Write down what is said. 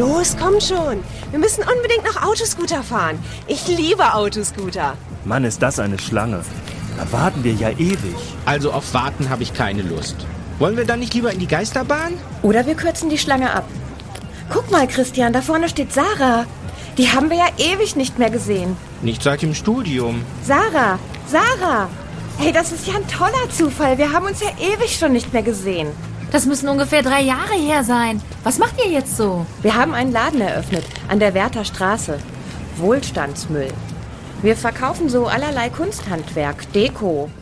Los, komm schon. Wir müssen unbedingt noch Autoscooter fahren. Ich liebe Autoscooter. Mann, ist das eine Schlange. Da warten wir ja ewig. Also auf Warten habe ich keine Lust. Wollen wir dann nicht lieber in die Geisterbahn? Oder wir kürzen die Schlange ab. Guck mal, Christian, da vorne steht Sarah. Die haben wir ja ewig nicht mehr gesehen. Nicht seit dem Studium. Sarah! Hey, das ist ja ein toller Zufall. Wir haben uns ja ewig schon nicht mehr gesehen. Das müssen ungefähr 3 Jahre her sein. Was macht ihr jetzt so? Wir haben einen Laden eröffnet, an der Werther Straße. Wohlstandsmüll. Wir verkaufen so allerlei Kunsthandwerk, Deko,